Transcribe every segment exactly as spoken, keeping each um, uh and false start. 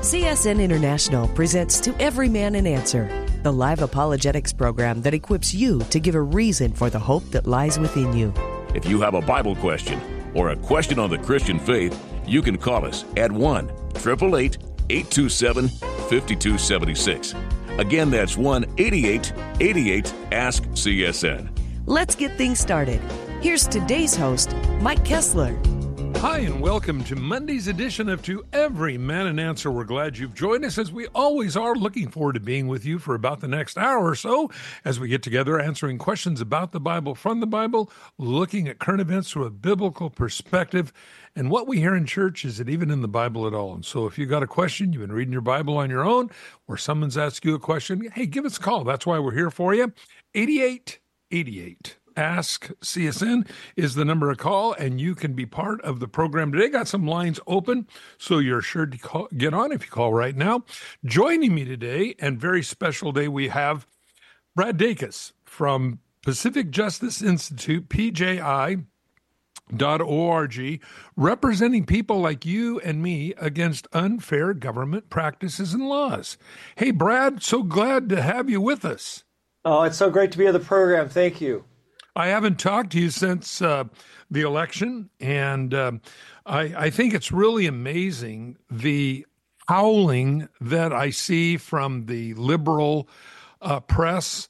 C S N International presents To Every Man an Answer, the live apologetics program that equips you to give a reason for the hope that lies within you. If you have a Bible question or a question on the Christian faith, you can call us at one eight eight eight, eight two seven, five two seven six. Again, that's one eight eight eight eight, ask C S N. Let's get things started. Here's today's host, Mike Kessler. Hi, and welcome to Monday's edition of To Every Man an Answer. We're glad you've joined us, as we always are. Looking forward to being with you for about the next hour or so as we get together answering questions about the Bible, from the Bible, looking at current events through a biblical perspective. And what we hear in church, is it even in the Bible at all? And so if you've got a question, you've been reading your Bible on your own, or someone's asked you a question, hey, give us a call. That's why we're here for you. eighty-eight eighty-eight. Ask C S N is the number to call, and you can be part of the program today. Got some lines open, so you're sure to call, get on if you call right now. Joining me today, and very special day, we have Brad Dacus from Pacific Justice Institute, P J I dot org, representing people like you and me against unfair government practices and laws. Hey, Brad, so glad to have you with us. Oh, it's so great to be on the program. Thank you. I haven't talked to you since uh, the election, and uh, I, I think it's really amazing the howling that I see from the liberal uh, press,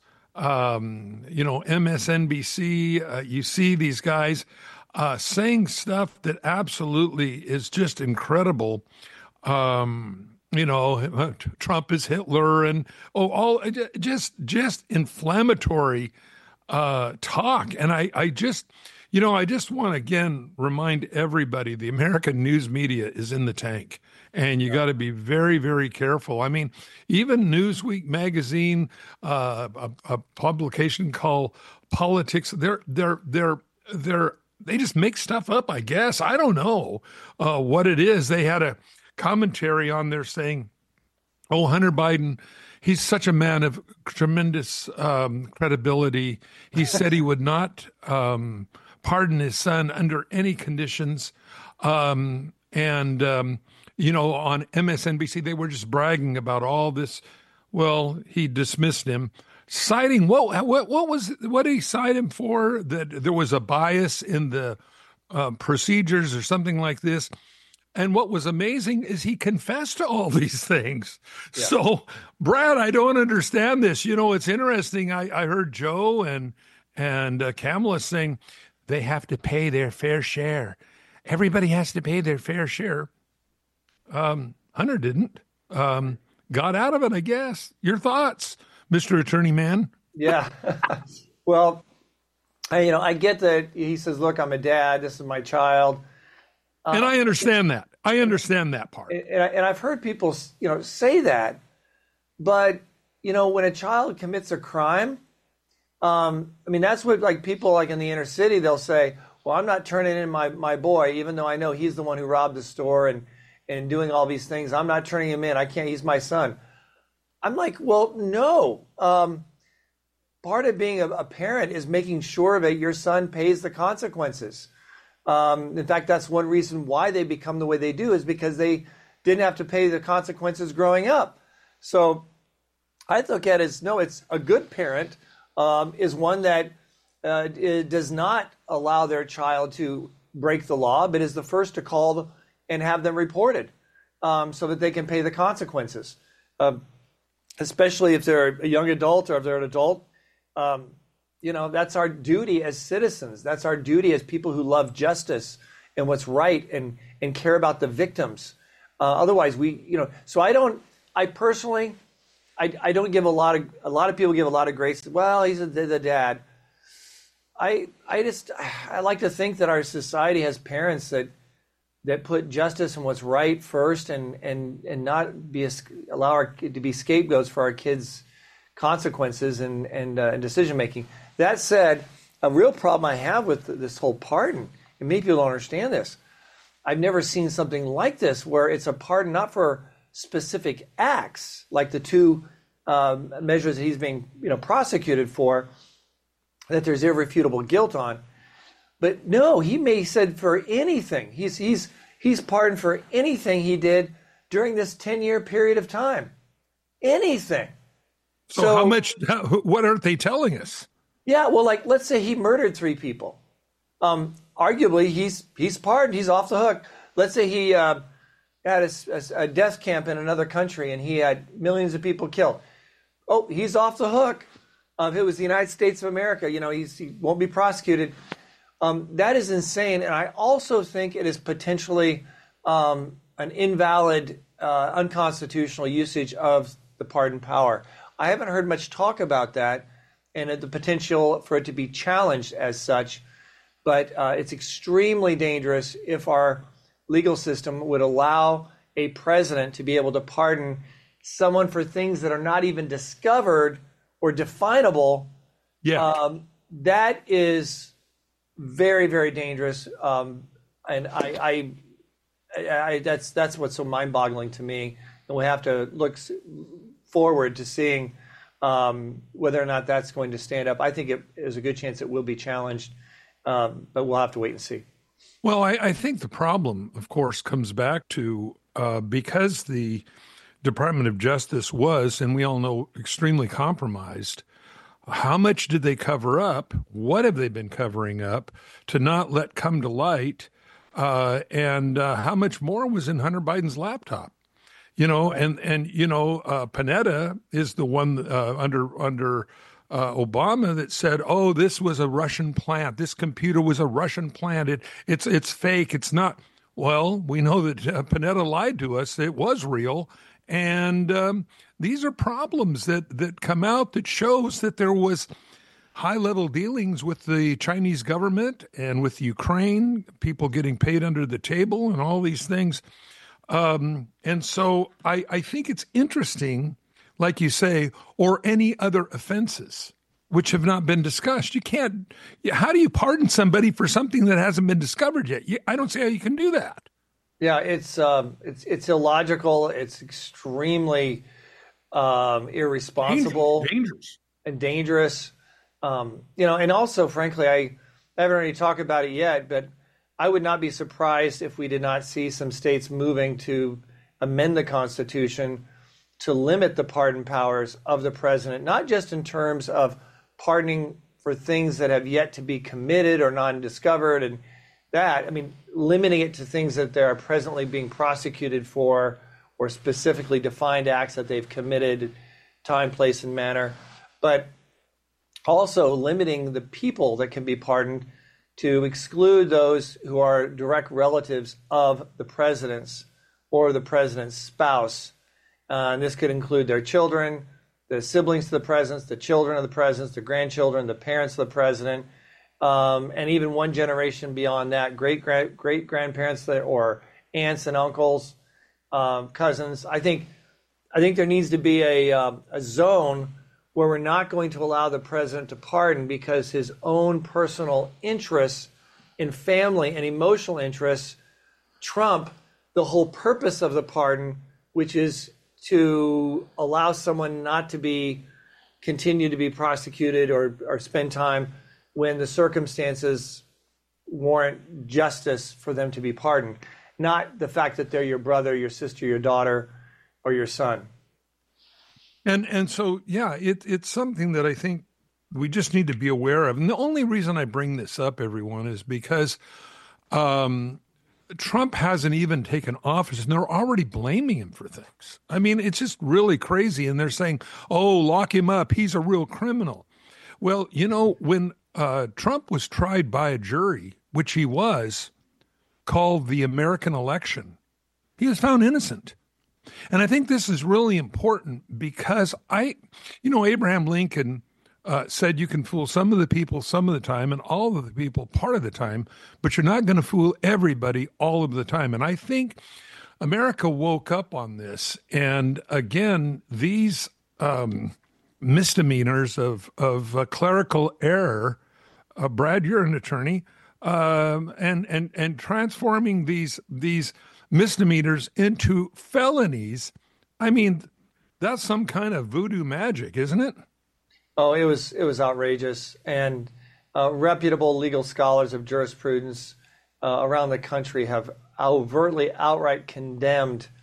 um, you know, M S N B C. Uh, you see these guys uh, saying stuff that absolutely is just incredible. Um, you know, Trump is Hitler, and oh, all just just inflammatory Uh, talk. And I, I just, you know, I just want to again remind everybody the American news media is in the tank, and you got to be very, very careful. I mean, even Newsweek magazine, uh, a, a publication called Politics, they're, they're, they're, they're, they just make stuff up, I guess. I don't know uh, what it is. They had a commentary on there saying, oh, Hunter Biden, he's such a man of tremendous um, credibility. He said he would not um, pardon his son under any conditions. Um, and, um, you know, on M S N B C, they were just bragging about all this. Well, he dismissed him, citing, what, what, what was, what did he cite him for? That there was a bias in the uh, procedures or something like this. And what was amazing is he confessed to all these things. Yeah. So, Brad, I don't understand this. You know, it's interesting. I, I heard Joe and and uh, Kamala saying they have to pay their fair share. Everybody has to pay their fair share. Um, Hunter didn't. Um, got out of it, I guess. Your thoughts, Mister Attorney Man? Yeah. Well, I, you know, I get that he says, look, I'm a dad. This is my child. And I understand that. I understand that part. And, I, and I've heard people, you know, say that. But, you know, when a child commits a crime, um, I mean, that's what, like, people like in the inner city, they'll say, well, I'm not turning in my, my boy, even though I know he's the one who robbed the store and, and doing all these things. I'm not turning him in. I can't. He's my son. I'm like, well, no. Um, part of being a, a parent is making sure that your son pays the consequences. Um, in fact, that's one reason why they become the way they do, is because they didn't have to pay the consequences growing up. So I look at it as, no, it's a good parent um, is one that uh, does not allow their child to break the law, but is the first to call and have them reported um, so that they can pay the consequences, uh, especially if they're a young adult or if they're an adult. Um, You know, that's our duty as citizens. That's our duty as people who love justice and what's right and, and care about the victims. Uh, otherwise, we, you know, so I don't, I personally, I, I don't give a lot of, a lot of people give a lot of grace. Well, he's a, the dad. I, I just, I like to think that our society has parents that, that put justice and what's right first, and, and, and not be, a, allow our to be scapegoats for our kids' consequences and, and, uh, and decision making. That said, a real problem I have with this whole pardon, and many people don't understand this, I've never seen something like this where it's a pardon not for specific acts, like the two um, measures that he's being you know, prosecuted for, that there's irrefutable guilt on. But no, he may have said for anything. He's, he's, he's pardoned for anything he did during this ten-year period of time. Anything. So, So how much, how, what aren't they telling us? Yeah, well, like, let's say he murdered three people. Um, arguably, he's he's pardoned. He's off the hook. Let's say he uh, had a, a, a death camp in another country and he had millions of people killed. Oh, he's off the hook. Uh, if it was the United States of America, you know, he's, he won't be prosecuted. Um, that is insane. And I also think it is potentially um, an invalid, uh, unconstitutional usage of the pardon power. I haven't heard much talk about that and the potential for it to be challenged as such. But uh, it's extremely dangerous if our legal system would allow a president to be able to pardon someone for things that are not even discovered or definable. Yeah. Um, that is very, very dangerous. Um, and I, I, I, that's that's what's so mind-boggling to me. And we have to look forward to seeing um, whether or not that's going to stand up. I think it, there's a good chance it will be challenged, um, but we'll have to wait and see. Well, I, I think the problem, of course, comes back to uh, because the Department of Justice was, and we all know, extremely compromised. How much did they cover up? What have they been covering up to not let come to light? Uh, and uh, how much more was in Hunter Biden's laptop? You know, and and you know, uh, Panetta is the one uh, under under uh, Obama that said, "Oh, this was a Russian plant. This computer was a Russian plant. It it's it's fake. It's not." Well, we know that uh, Panetta lied to us. It was real. And um, these are problems that, that come out that shows that there was high-level dealings with the Chinese government and with Ukraine, people getting paid under the table and all these things. Um, and so I, I think it's interesting, like you say, or any other offenses which have not been discussed. You can't – how do you pardon somebody for something that hasn't been discovered yet? You, I don't see how you can do that. Yeah, it's um, it's it's illogical. It's extremely um, irresponsible, dangerous, and dangerous. Um, you know, and also, frankly, I haven't already talked about it yet, but I would not be surprised if we did not see some states moving to amend the Constitution to limit the pardon powers of the president, not just in terms of pardoning for things that have yet to be committed or non-discovered and that, I mean, limiting it to things that they are presently being prosecuted for or specifically defined acts that they've committed, time, place, and manner, but also limiting the people that can be pardoned to exclude those who are direct relatives of the president's or the president's spouse. Uh, and this could include their children, the siblings to the president, the children of the president, the grandchildren, the parents of the president, Um, and even one generation beyond that, great great great grandparents that, or aunts and uncles, um, cousins. I think I think there needs to be a uh, a zone where we're not going to allow the president to pardon because his own personal interests in family and emotional interests trump the whole purpose of the pardon, which is to allow someone not to be continue to be prosecuted or or spend time when the circumstances warrant justice for them to be pardoned, not the fact that they're your brother, your sister, your daughter, or your son. And and so, yeah, it, it's something that I think we just need to be aware of. And the only reason I bring this up, everyone, is because um, Trump hasn't even taken office, and they're already blaming him for things. I mean, it's just really crazy. And they're saying, oh, lock him up. He's a real criminal. Well, you know, when Uh, Trump was tried by a jury, which he was, called the American election, he was found innocent. And I think this is really important because I, you know, Abraham Lincoln uh, said you can fool some of the people some of the time and all of the people part of the time, but you're not going to fool everybody all of the time. And I think America woke up on this. And again, these um, misdemeanors of, of uh, clerical error, Uh, Brad, you're an attorney, um, and and and transforming these these misdemeanors into felonies. I mean, that's some kind of voodoo magic, isn't it? Oh, it was it was outrageous, and uh, reputable legal scholars of jurisprudence uh, around the country have overtly, outright condemned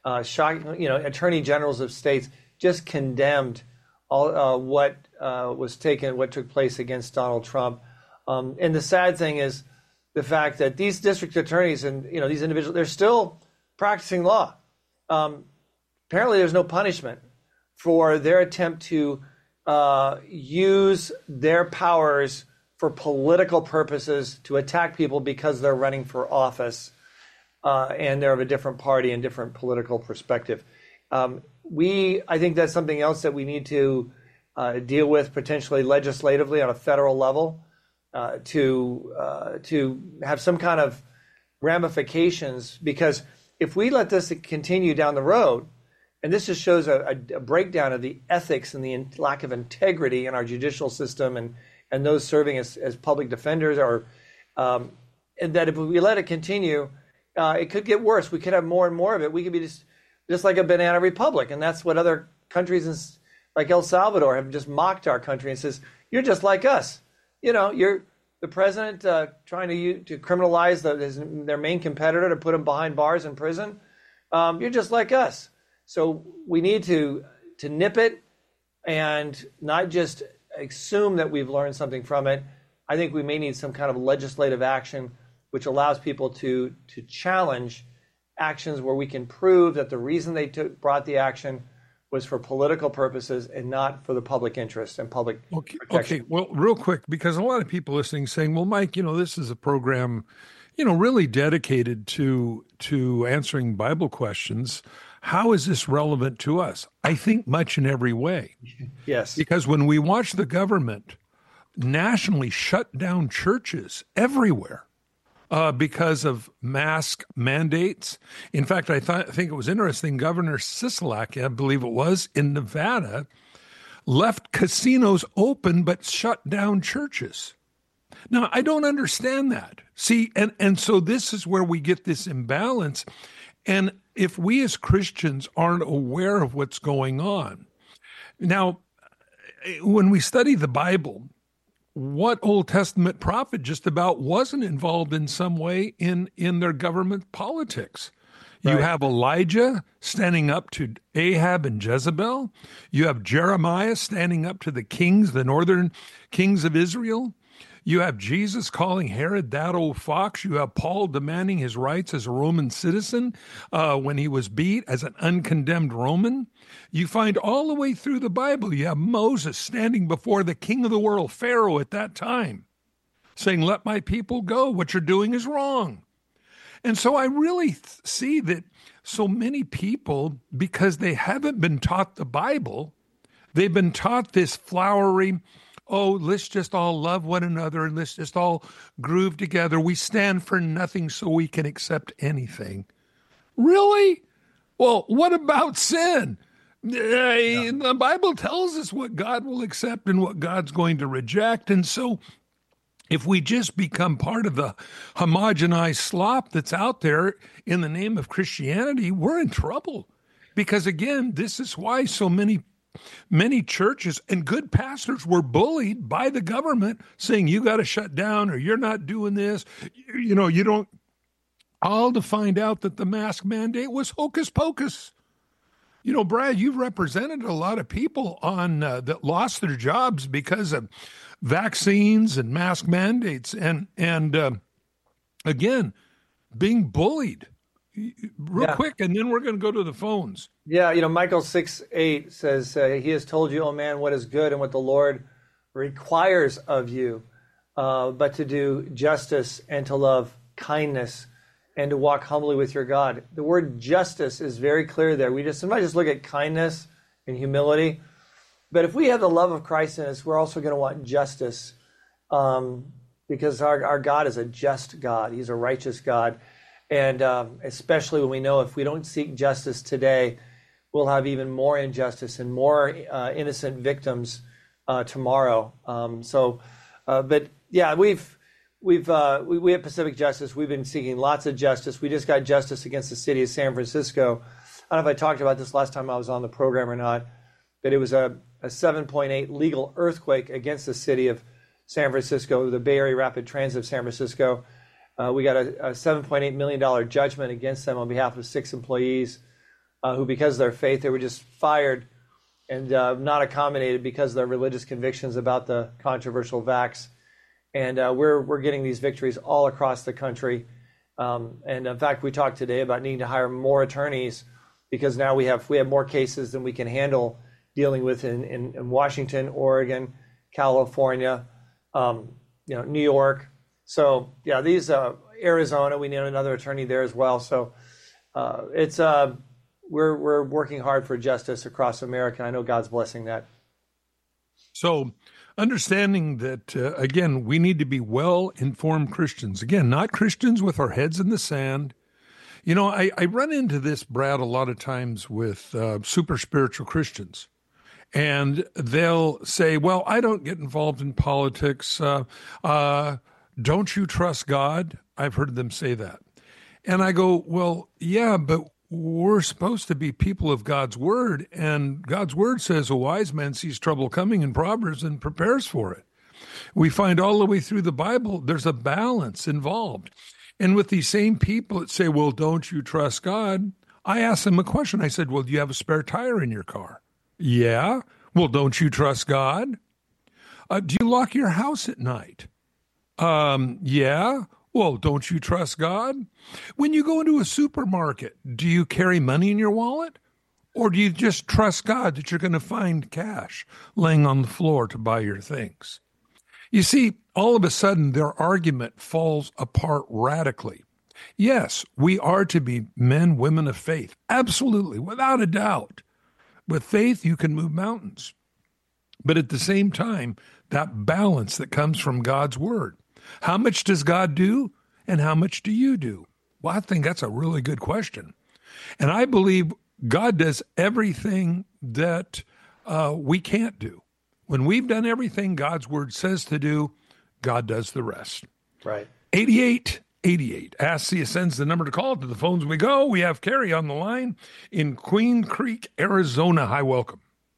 uh, shocking, you know, attorney generals of states just condemned all uh, what uh, was taken, what took place against Donald Trump. Um, and the sad thing is the fact that these district attorneys and, you know, these individuals, they're still practicing law. Um, apparently there's no punishment for their attempt to uh, use their powers for political purposes to attack people because they're running for office uh, and they're of a different party and different political perspective. Um, we, I think that's something else that we need to uh, deal with potentially legislatively on a federal level uh, to uh, to have some kind of ramifications, because if we let this continue down the road, and this just shows a, a, a breakdown of the ethics and the in, lack of integrity in our judicial system and, and those serving as, as public defenders, or um, and that if we let it continue, uh, it could get worse. We could have more and more of it. We could be just just like a banana republic, and that's what other countries in, like El Salvador have just mocked our country and says, "You're just like us." You know, you're the president uh, trying to use, to criminalize the, his, their main competitor to put him behind bars in prison. Um, you're just like us. So we need to to nip it and not just assume that we've learned something from it. I think we may need some kind of legislative action which allows people to to challenge actions where we can prove that the reason they took, brought the action was for political purposes and not for the public interest and public okay, protection. Okay, well, real quick, because a lot of people listening saying, well, Mike, you know, this is a program, you know, really dedicated to to answering Bible questions. How is this relevant to us? I think much in every way. Yes. Because when we watch the government nationally shut down churches everywhere uh, because of mask mandates. In fact, I, th- I think it was interesting, Governor Sisolak, I believe it was, in Nevada, left casinos open but shut down churches. Now, I don't understand that. See, and, and so this is where we get this imbalance. And if we as Christians aren't aware of what's going on. Now, when we study the Bible, what Old Testament prophet just about wasn't involved in some way in, in their government politics? You Right. have Elijah standing up to Ahab and Jezebel. You have Jeremiah standing up to the kings, the northern kings of Israel. You have Jesus calling Herod that old fox. You have Paul demanding his rights as a Roman citizen uh, when he was beat as an uncondemned Roman. You find all the way through the Bible, you have Moses standing before the king of the world, Pharaoh at that time, saying, "Let my people go. What you're doing is wrong." And so I really th- see that so many people, because they haven't been taught the Bible, they've been taught this flowery, oh, let's just all love one another and let's just all groove together. We stand for nothing so we can accept anything. Really? Well, what about sin? Yeah. The Bible tells us what God will accept and what God's going to reject. And so if we just become part of the homogenized slop that's out there in the name of Christianity, we're in trouble. Because again, this is why so many Many churches and good pastors were bullied by the government saying, you got to shut down or you're not doing this. You, you know, you don't, all to find out that the mask mandate was hocus pocus. You know, Brad, you've represented a lot of people on uh, that lost their jobs because of vaccines and mask mandates and, and uh, again, being bullied. Real Yeah. quick, and then we're going to go to the phones. Yeah, you know, Michael six eight says, uh, he has told you, oh man, what is good and what the Lord requires of you, uh, but to do justice and to love kindness and to walk humbly with your God. The word justice is very clear there. We just sometimes just look at kindness and humility. But if we have the love of Christ in us, we're also going to want justice um, because our, our God is a just God. He's a righteous God. And um, especially when we know if we don't seek justice today, we'll have even more injustice and more uh, innocent victims uh, tomorrow. Um, so, uh, but yeah, we've we've uh, we, we at Pacific Justice, we've been seeking lots of justice. We just got justice against the city of San Francisco. I don't know if I talked about this last time I was on the program or not, but it was a, a seven point eight legal earthquake against the city of San Francisco, the Bay Area Rapid Transit of San Francisco. Uh, we got a, a seven point eight million dollars judgment against them on behalf of six employees. uh, who, because of their faith, they were just fired and uh, not accommodated because of their religious convictions about the controversial vax. And uh, we're we're getting these victories all across the country. Um, and in fact, we talked today about needing to hire more attorneys because now we have we have more cases than we can handle dealing with in, in, in Washington, Oregon, California, um, you know, New York. So yeah, these uh, Arizona, we need another attorney there as well. So uh, it's uh, we're we're working hard for justice across America. I know God's blessing that. So understanding that, uh, again, we need to be well-informed Christians. Again, not Christians with our heads in the sand. You know, I, I run into this, Brad, a lot of times with uh, super spiritual Christians. And they'll say, well, I don't get involved in politics. Uh, uh, don't you trust God? I've heard them say that. And I go, well, yeah, but we're supposed to be people of God's word, and God's word says a wise man sees trouble coming in Proverbs and prepares for it. We find all the way through the Bible, there's a balance involved. And with these same people that say, well, don't you trust God? I asked them a question. I said, well, do you have a spare tire in your car? Yeah. Well, don't you trust God? Uh, do you lock your house at night? Um, yeah. Well, don't you trust God? When you go into a supermarket, do you carry money in your wallet? Or do you just trust God that you're going to find cash laying on the floor to buy your things? You see, all of a sudden, their argument falls apart radically. Yes, we are to be men, women of faith. Absolutely, without a doubt. With faith, you can move mountains. But at the same time, that balance that comes from God's word. How much does God do, and how much do you do? Well, I think that's a really good question. And I believe God does everything that uh, we can't do. When we've done everything God's word says to do, God does the rest. Right. eighty-eight eighty-eight. Ask C S N's the number to call. To the phones we go. We have Carrie on the line in Queen Creek, Arizona. Hi, welcome.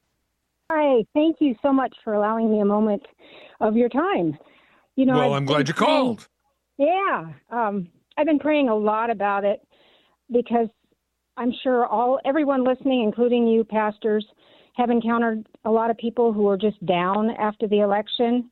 Hi, thank you so much for allowing me a moment of your time. You know, well, I've I'm glad you praying, called. Yeah, um, I've been praying a lot about it because I'm sure all everyone listening, including you pastors, have encountered a lot of people who are just down after the election.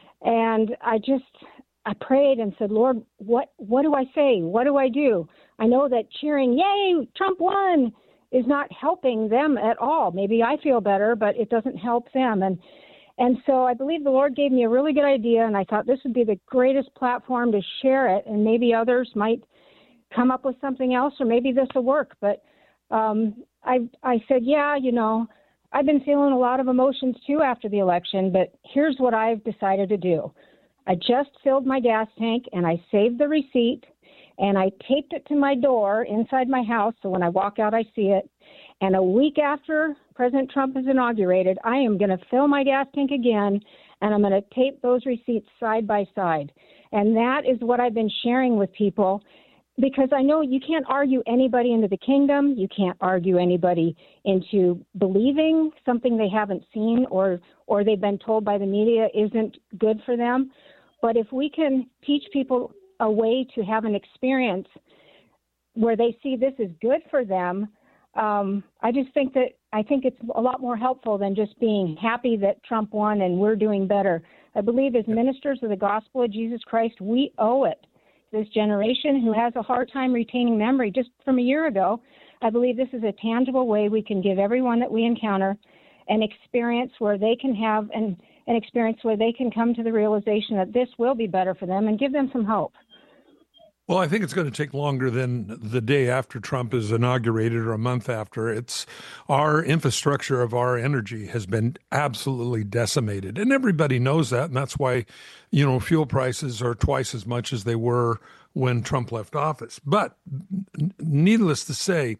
And I just, I prayed and said, Lord, what, what do I say? What do I do? I know that cheering, yay, Trump won, is not helping them at all. Maybe I feel better, but it doesn't help them. And And so I believe the Lord gave me a really good idea, and I thought this would be the greatest platform to share it, and maybe others might come up with something else, or maybe this will work. But um, I, I said, yeah, you know, I've been feeling a lot of emotions too after the election, but here's what I've decided to do. I just filled my gas tank, and I saved the receipt, and I taped it to my door inside my house, so when I walk out, I see it. And a week after President Trump is inaugurated, I am going to fill my gas tank again, and I'm going to tape those receipts side by side. And that is what I've been sharing with people, because I know you can't argue anybody into the kingdom. You can't argue anybody into believing something they haven't seen or, or they've been told by the media isn't good for them. But if we can teach people a way to have an experience where they see this is good for them, Um, I just think that I think it's a lot more helpful than just being happy that Trump won and we're doing better. I believe as ministers of the gospel of Jesus Christ, we owe it to this generation who has a hard time retaining memory just from a year ago. I believe this is a tangible way we can give everyone that we encounter an experience where they can have an, an experience where they can come to the realization that this will be better for them and give them some hope. Well, I think it's going to take longer than the day after Trump is inaugurated or a month after. It's our infrastructure of our energy has been absolutely decimated. And everybody knows that. And that's why, you know, fuel prices are twice as much as they were when Trump left office. But needless to say,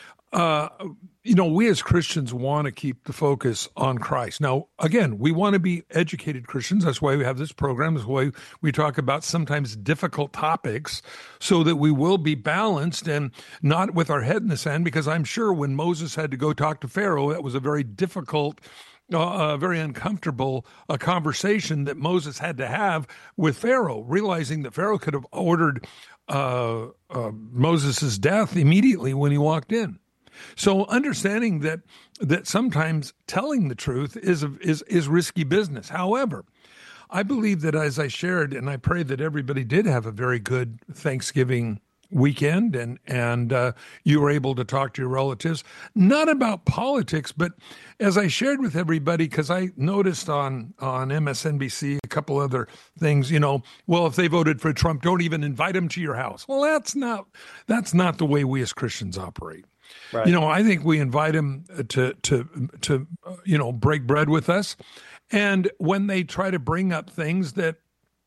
Uh, you know, we as Christians want to keep the focus on Christ. Now, again, we want to be educated Christians. That's why we have this program. That's why we talk about sometimes difficult topics so that we will be balanced and not with our head in the sand, because I'm sure when Moses had to go talk to Pharaoh, that was a very difficult, uh, uh, very uncomfortable uh, conversation that Moses had to have with Pharaoh, realizing that Pharaoh could have ordered uh, uh, Moses' death immediately when he walked in. So understanding that that sometimes telling the truth is a, is is risky business. However, I believe that, as I shared, and I pray that everybody did have a very good Thanksgiving weekend, and and uh, you were able to talk to your relatives, not about politics, but as I shared with everybody, because I noticed on on M S N B C a couple other things, you know, well, if they voted for Trump, don't even invite them to your house. Well, that's not that's not the way we as Christians operate. Right. You know, I think we invite them to to to uh, you know, break bread with us, and when they try to bring up things that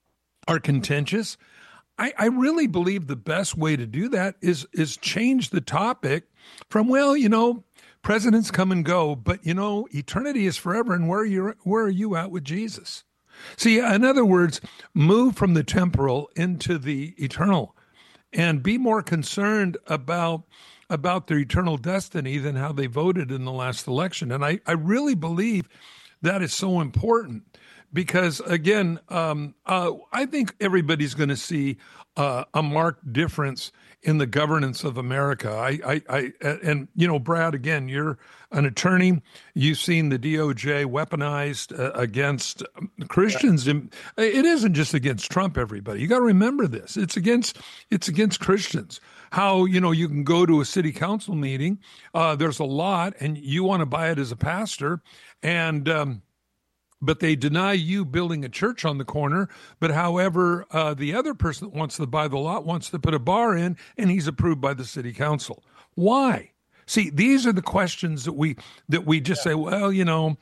are contentious, I, I really believe the best way to do that is is change the topic from, well, you know, presidents come and go, but, you know, eternity is forever, and where are you, where are you at with Jesus? See, in other words, move from the temporal into the eternal and be more concerned about about their eternal destiny than how they voted in the last election. And I, I really believe that is so important. Because, again, um, uh, I think everybody's going to see uh, a marked difference in the governance of America. I, I, I, and, you know, Brad, again, you're an attorney. You've seen the D O J weaponized uh, against Christians. Yeah. It isn't just against Trump, everybody. You got to remember this. It's against it's against Christians. How, you know, you can go to a city council meeting, uh, there's a lot, and you want to buy it as a pastor, and um but they deny you building a church on the corner. But however, uh, the other person that wants to buy the lot wants to put a bar in, and he's approved by the city council. Why? See, these are the questions that we that we just yeah. say, well, you know,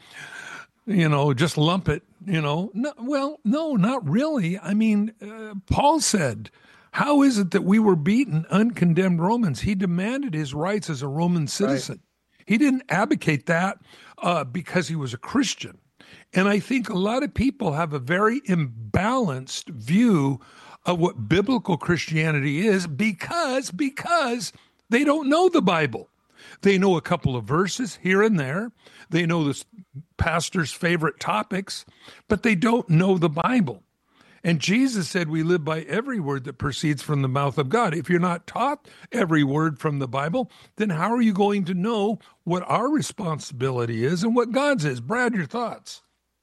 you know, just lump it. You know, no, well, no, not really. I mean, uh, Paul said, how is it that we were beaten uncondemned Romans? He demanded his rights as a Roman citizen. Right. He didn't advocate that uh, because he was a Christian. And I think a lot of people have a very imbalanced view of what biblical Christianity is because, because they don't know the Bible. They know a couple of verses here and there. They know the pastor's favorite topics, but they don't know the Bible. And Jesus said we live by every word that proceeds from the mouth of God. If you're not taught every word from the Bible, then how are you going to know what our responsibility is and what God's is? Brad, your thoughts?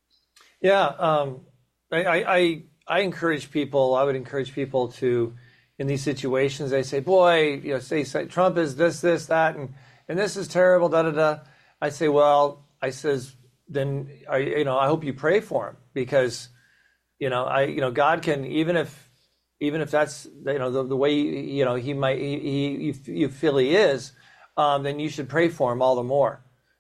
Yeah, um, I, I I encourage people. I would encourage people to, in these situations, they say, "Boy, you know, say, say Trump is this, this, that, and and this is terrible." Da da da. I say, well, I says, then I, you know, I hope you pray for him because, you know, I, you know, God can, even if, even if that's, you know, the, the way you know he might, he, he you feel he is, um, then you should pray for him all the more,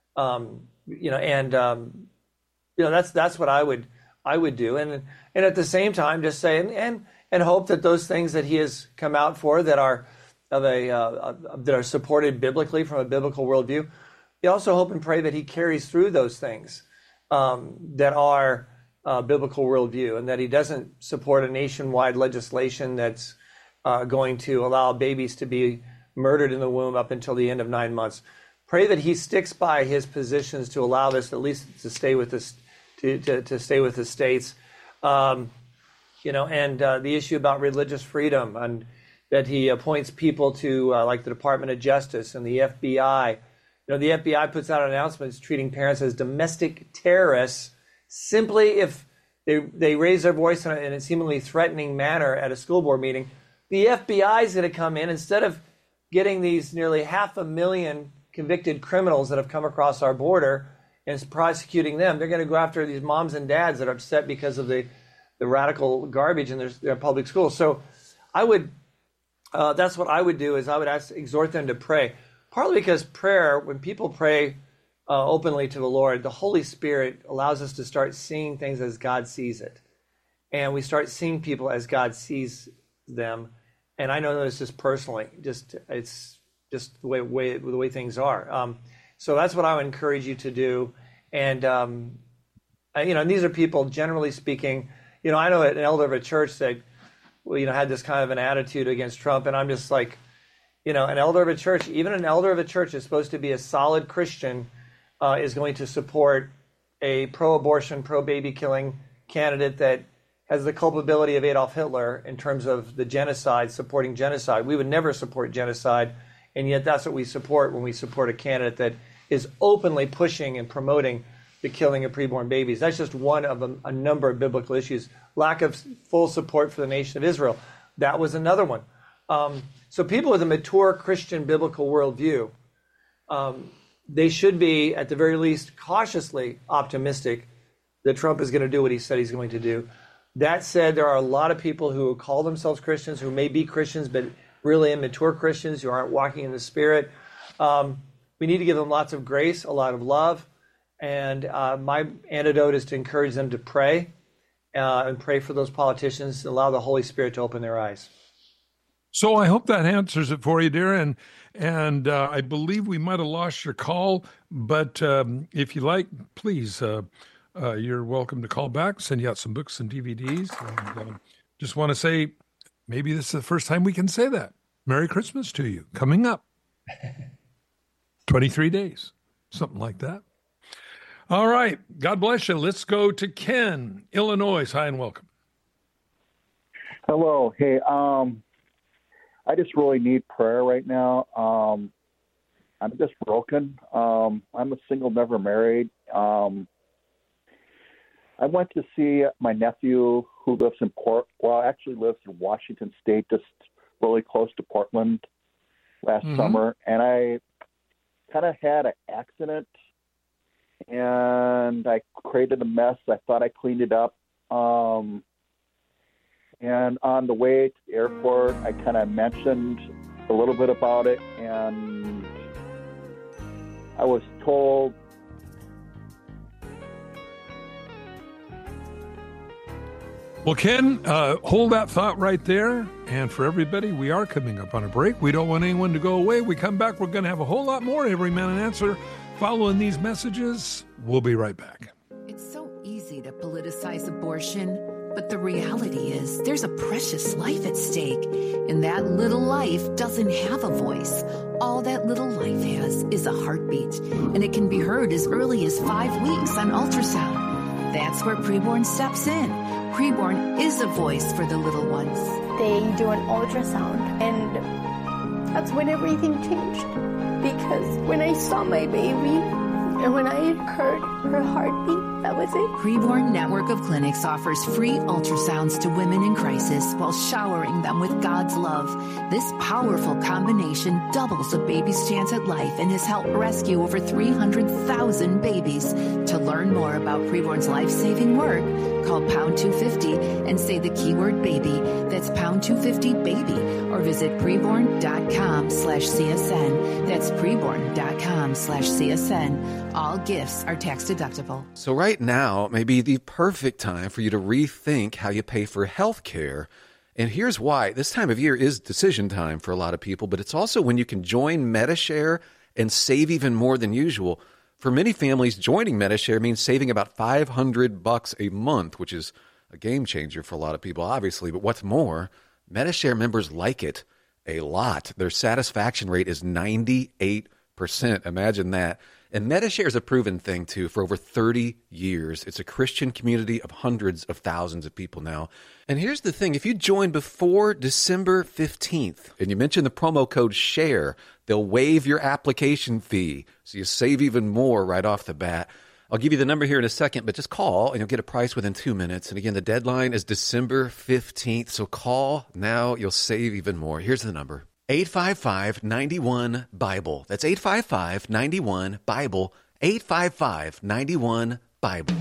um, you know, and. Um, You know, that's that's what I would I would do, and and at the same time, just say and and, and hope that those things that he has come out for that are of a uh, that are supported biblically from a biblical worldview. You also hope and pray that he carries through those things um, that are uh, biblical worldview, and that he doesn't support a nationwide legislation that's uh, going to allow babies to be murdered in the womb up until the end of nine months. Pray that he sticks by his positions to allow this at least to stay with this. To, to, to stay with the states, um, you know, and uh, the issue about religious freedom, and that he appoints people to uh, like the Department of Justice and the F B I. You know, the F B I puts out announcements treating parents as domestic terrorists simply if they they raise their voice in a, in a seemingly threatening manner at a school board meeting. The F B I is going to come in instead of getting these nearly half a million convicted criminals that have come across our border and prosecuting them. They're going to go after these moms and dads that are upset because of the, the radical garbage in their, their public schools. So I would, uh, that's what I would do is I would ask, exhort them to pray. Partly because prayer, when people pray uh, openly to the Lord, the Holy Spirit allows us to start seeing things as God sees it. And we start seeing people as God sees them. And I know this just personally, just it's just the way, way the way things are. Um, So that's what I would encourage you to do. And, um, you know, and these are people, generally speaking, you know, I know an elder of a church that, well, you know, had this kind of an attitude against Trump. And I'm just like, you know, an elder of a church, even an elder of a church is supposed to be a solid Christian, uh, is going to support a pro-abortion, pro-baby killing candidate that has the culpability of Adolf Hitler in terms of the genocide, supporting genocide. We would never support genocide And yet that's what we support when we support a candidate that is openly pushing and promoting the killing of preborn babies. That's just one of a, a number of biblical issues. Lack of full support for the nation of Israel. That was another one. Um, so people with a mature Christian biblical worldview, um, they should be, at the very least, cautiously optimistic that Trump is going to do what he said he's going to do. That said, there are a lot of people who call themselves Christians, who may be Christians, but really immature Christians who aren't walking in the Spirit. Um, we need to give them lots of grace, a lot of love. And uh, my antidote is to encourage them to pray uh, and pray for those politicians, and allow the Holy Spirit to open their eyes. So I hope that answers it for you, dear. And, and uh, I believe we might have lost your call, but um, if you like, please, uh, uh, you're welcome to call back, send you out some books and D V Ds. And um, just want to say, maybe this is the first time we can say that. Merry Christmas to you. Coming up. twenty-three days, something like that. All right. God bless you. Let's go to Ken, Illinois. Hi and welcome. Hello. Hey, um, I just really need prayer right now. Um, I'm just broken. Um, I'm a single, never married. Um, I went to see my nephew who lives in Port, well, actually lives in Washington State, just really close to Portland last mm-hmm. summer. And I kind of had an accident and I created a mess. I thought I cleaned it up. Um, and on the way to the airport, I kind of mentioned a little bit about it, and I was told Well, Ken, uh, hold that thought right there. And for everybody, we are coming up on a break. We don't want anyone to go away. We come back, we're going to have a whole lot more Every Man an Answer following these messages. We'll be right back. It's so easy to politicize abortion, but the reality is there's a precious life at stake, and that little life doesn't have a voice. All that little life has is a heartbeat, and it can be heard as early as five weeks on ultrasound. That's where Preborn steps in. Preborn is a voice for the little ones. They do an ultrasound, and that's when everything changed. Because when I saw my baby, and when I heard her heartbeat, that was it. Preborn Network of Clinics offers free ultrasounds to women in crisis while showering them with God's love. This powerful combination doubles a baby's chance at life and has helped rescue over three hundred thousand babies. To learn more about Preborn's life-saving work, call pound two fifty and say the keyword baby. That's pound two fifty baby, or visit preborn.com slash CSN. That's preborn.com slash CSN. All gifts are tax deductible. So right now may be the perfect time for you to rethink how you pay for health care. And here's why. This time of year is decision time for a lot of people, but it's also when you can join Medi-Share and save even more than usual. For many families, joining Medi-Share means saving about five hundred bucks a month, which is a game changer for a lot of people, obviously. But what's more, Medi-Share members like it a lot. Their satisfaction rate is ninety-eight percent. Imagine that. And Medi-Share is a proven thing, too, for over thirty years. It's a Christian community of hundreds of thousands of people now. And here's the thing. If you join before December fifteenth and you mention the promo code SHARE, they'll waive your application fee, so you save even more right off the bat. I'll give you the number here in a second, but just call and you'll get a price within two minutes. And again, the deadline is December fifteenth, so call now. You'll save even more. Here's the number. eight five five, nine one, BIBLE. That's eight five five, nine one, BIBLE. eight five five, nine one, BIBLE.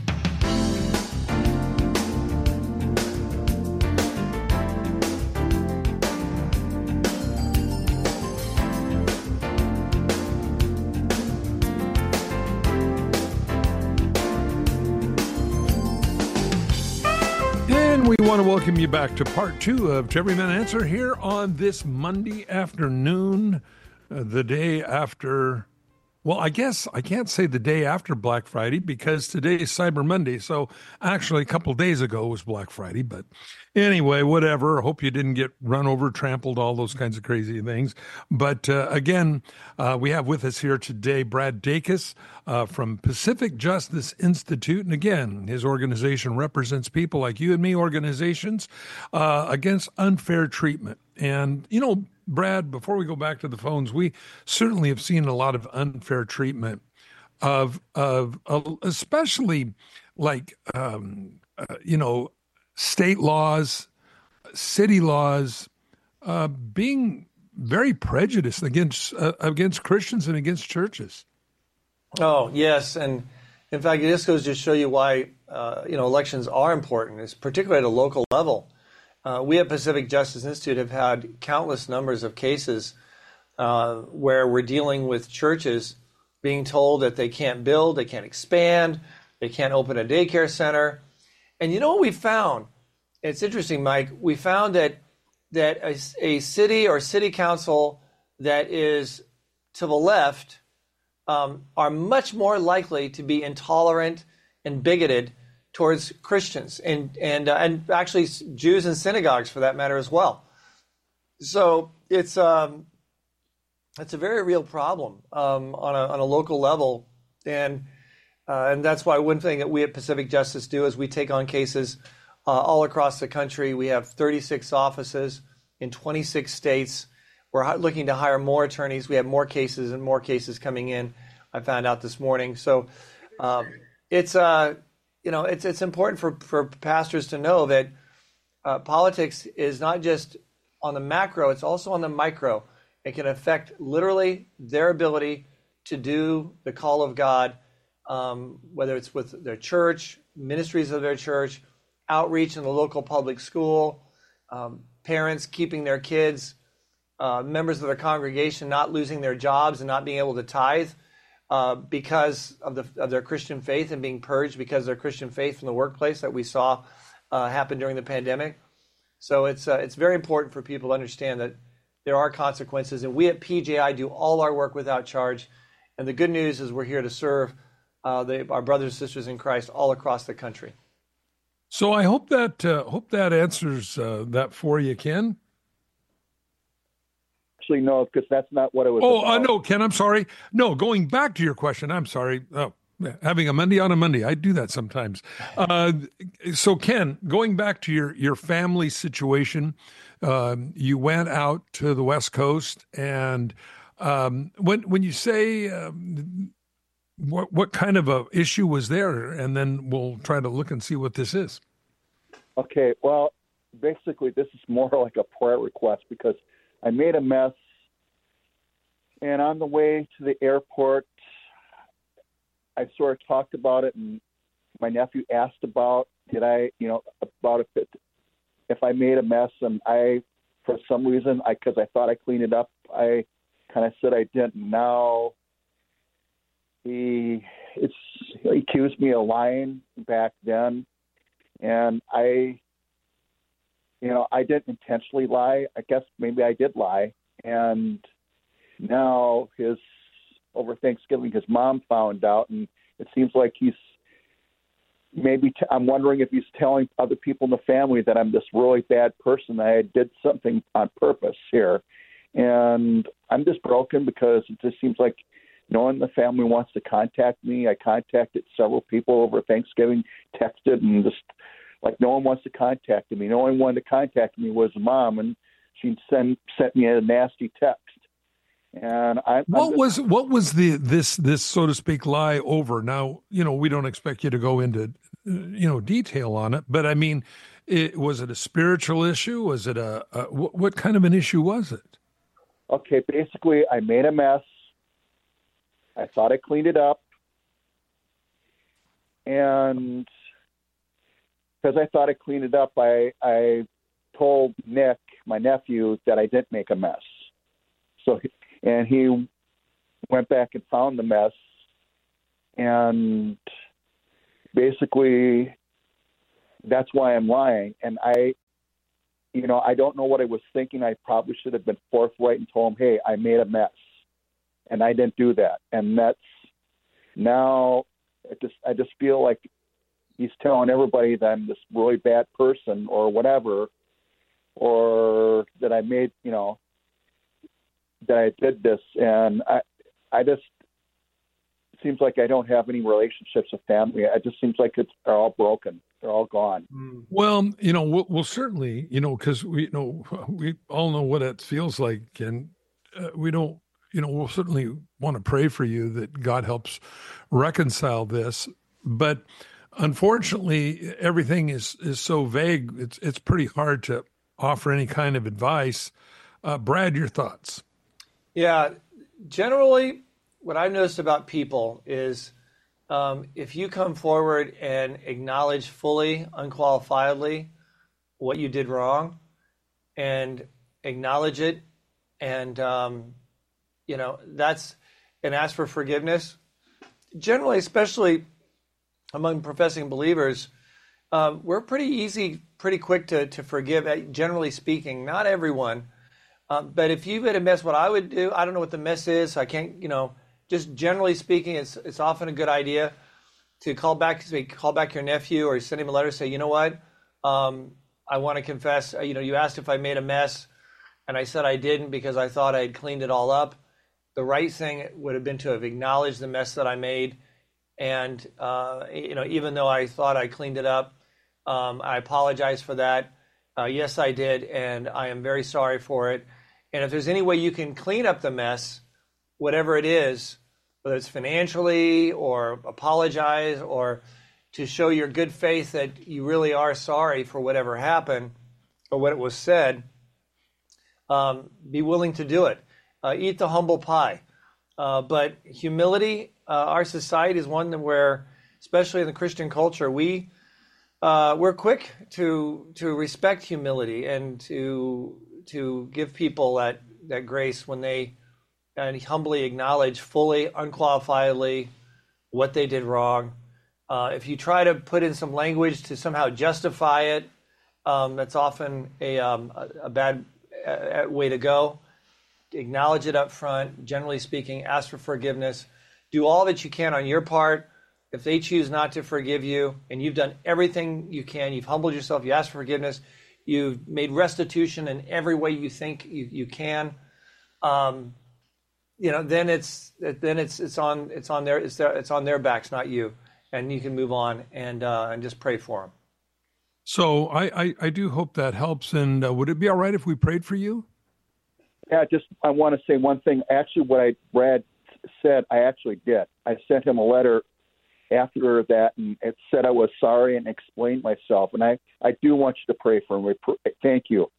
We want to welcome you back to part two of To Every Man an Answer here on this Monday afternoon, uh, the day after, well, I guess I can't say the day after Black Friday because today is Cyber Monday. So actually a couple of days ago was Black Friday. But anyway, whatever. Hope you didn't get run over, trampled, all those kinds of crazy things. But uh, again, uh, we have with us here today Brad Dacus uh, from Pacific Justice Institute. And again, his organization represents people like you and me, organizations uh, against unfair treatment. And, you know, Brad, before we go back to the phones, we certainly have seen a lot of unfair treatment of of uh, especially like um, uh, you know, state laws, city laws, uh, being very prejudiced against uh, against Christians and against churches. Oh yes, and in fact, it just goes to show you why uh, you know elections are important, is particularly at a local level. Uh, we at Pacific Justice Institute have had countless numbers of cases uh, where we're dealing with churches being told that they can't build, they can't expand, they can't open a daycare center. And you know what we found? It's interesting, Mike. We found that that a, a city or city council that is to the left um, are much more likely to be intolerant and bigoted towards Christians and and uh, and actually Jews and synagogues for that matter as well. So it's um, it's a very real problem um, on a on a local level, and uh, and that's why one thing that we at Pacific Justice do is we take on cases uh, all across the country. We have thirty-six offices in twenty-six states. We're looking to hire more attorneys. We have more cases and more cases coming in. I found out this morning. So um, it's uh, you know it's it's important for for pastors to know that uh, politics is not just on the macro; it's also on the micro. It can affect literally their ability to do the call of God, um, whether it's with their church, ministries of their church, outreach in the local public school, um, parents keeping their kids, uh, members of their congregation not losing their jobs and not being able to tithe uh, because of, the, of their Christian faith and being purged because of their Christian faith from the workplace that we saw uh, happen during the pandemic. So it's uh, it's very important for people to understand that there are consequences, and we at P J I do all our work without charge. And the good news is we're here to serve uh, the, our brothers and sisters in Christ all across the country. So I hope that uh, hope that answers uh, that for you, Ken. Actually, no, because that's not what it was. Oh, about. uh, no, Ken, I'm sorry. No, going back to your question, I'm sorry. Oh, having a Monday on a Monday, I do that sometimes. Uh, so, Ken, going back to your your family situation. Um, you went out to the West Coast, and um, when when you say um, what what kind of a issue was there, and then we'll try to look and see what this is. Okay, well, basically, this is more like a prayer request because I made a mess, and on the way to the airport, I sort of talked about it, and my nephew asked about did I, you know, about if it. If I made a mess and I, for some reason, I because I thought I cleaned it up, I kind of said I didn't. Now he it's he accused me of lying back then, and I, you know, I didn't intentionally lie. I guess maybe I did lie, and now his over Thanksgiving, his mom found out, and it seems like he's. Maybe t- I'm wondering if he's telling other people in the family that I'm this really bad person. I did something on purpose here. And I'm just broken because it just seems like no one in the family wants to contact me. I contacted several people over Thanksgiving, texted, and just like no one wants to contact me. No one wanted to contact me was mom, and she sent sent me a nasty text. And I, what just, was what was the this this so to speak lie over? Now you know we don't expect you to go into you know detail on it, but I mean, it, was it a spiritual issue? Was it a, a what, what kind of an issue was it? Okay, basically, I made a mess. I thought I cleaned it up, and because I thought I cleaned it up, I I told Nick, my nephew, that I didn't make a mess. So. And he went back and found the mess, and basically that's why I'm lying. And I, you know, I don't know what I was thinking. I probably should have been forthright and told him, hey, I made a mess, and I didn't do that. And that's now I just I just feel like he's telling everybody that I'm this really bad person or whatever, or that I made, you know, that I did this, and I, I just it seems like I don't have any relationships with family. It just seems like it's all broken. they're all gone. Well, you know, we'll, we'll certainly, you know, because we you know we all know what it feels like, and uh, we don't, you know, we'll certainly want to pray for you that God helps reconcile this. But unfortunately, everything is is so vague. It's it's pretty hard to offer any kind of advice. Uh, Brad, your thoughts? Yeah, generally, what I've noticed about people is um, if you come forward and acknowledge fully, unqualifiedly, what you did wrong, and acknowledge it, and um, you know that's and ask for forgiveness. Generally, especially among professing believers, um, we're pretty easy, pretty quick to to forgive. Generally speaking, not everyone. Um, but if you've made a mess, what I would do, I don't know what the mess is, so I can't, you know, just generally speaking, it's it's often a good idea to call back, say, call back your nephew or send him a letter, say, you know what, um, I want to confess, you know, you asked if I made a mess, and I said I didn't because I thought I had cleaned it all up. The right thing would have been to have acknowledged the mess that I made, and, uh, you know, even though I thought I cleaned it up, um, I apologize for that. Uh, yes, I did, and I am very sorry for it. And if there's any way you can clean up the mess, whatever it is, whether it's financially or apologize or to show your good faith that you really are sorry for whatever happened or what it was said, um, be willing to do it. Uh, eat the humble pie. Uh, but humility, uh, our society is one where, especially in the Christian culture, we uh, we're quick to to respect humility and to to give people that, that grace when they and humbly acknowledge fully, unqualifiedly what they did wrong. Uh, if you try to put in some language to somehow justify it, um, that's often a, um, a, a bad uh, way to go. Acknowledge it up front, generally speaking, ask for forgiveness. Do all that you can on your part. If they choose not to forgive you and you've done everything you can, you've humbled yourself, you ask for forgiveness, you've made restitution in every way you think you, you can. Um, you know, then it's then it's it's on it's on their it's their, it's on their backs, not you, and you can move on and uh, and just pray for them. So I, I I do hope that helps. And uh, would it be all right if we prayed for you? Yeah, just I want to say one thing. Actually, what I Brad said, I actually did. I sent him a letter after that, and it said I was sorry and explained myself. And I, I do want you to pray for him. Thank you.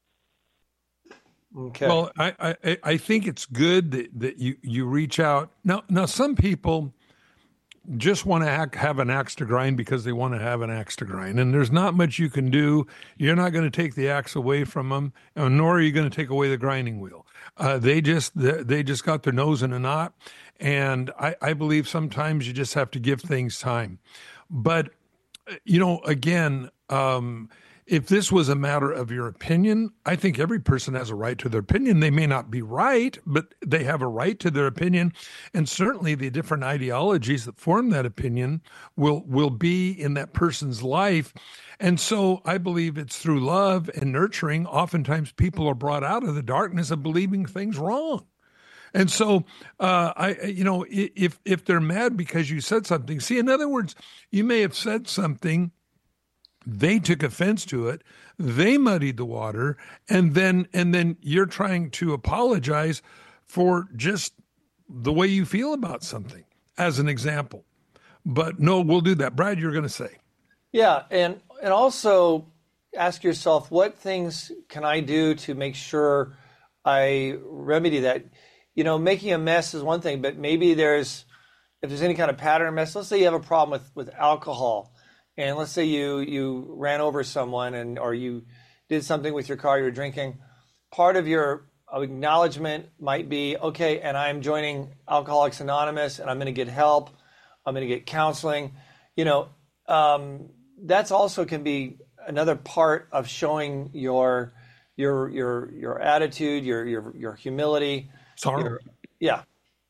Okay. Well, I, I, I think it's good that, that you, you reach out. Now, now, some people just want to act, have an axe to grind because they want to have an axe to grind. And there's not much you can do. You're not going to take the axe away from them, nor are you going to take away the grinding wheel. Uh, they just they just got their nose in a knot. And I, I believe sometimes you just have to give things time. But, you know, again, um, if this was a matter of your opinion, I think every person has a right to their opinion. They may not be right, but they have a right to their opinion. And certainly the different ideologies that form that opinion will, will be in that person's life. And so I believe it's through love and nurturing. Oftentimes people are brought out of the darkness of believing things wrong. And so, uh, I, you know, if if they're mad because you said something, see, in other words, you may have said something, they took offense to it, they muddied the water, and then and then you're trying to apologize for just the way you feel about something, as an example. But no, we'll do that. Brad, you're going to say. Yeah, and and also ask yourself, what things can I do to make sure I remedy that? You know, making a mess is one thing, but maybe there's, if there's any kind of pattern mess, let's say you have a problem with, with alcohol, and let's say you, you ran over someone and or you did something with your car, you're drinking. Part of your acknowledgement might be, okay, and I'm joining Alcoholics Anonymous, and I'm going to get help, I'm going to get counseling. You know, um, that's also can be another part of showing your your your your attitude, your your your humility. Sorrow. Yeah.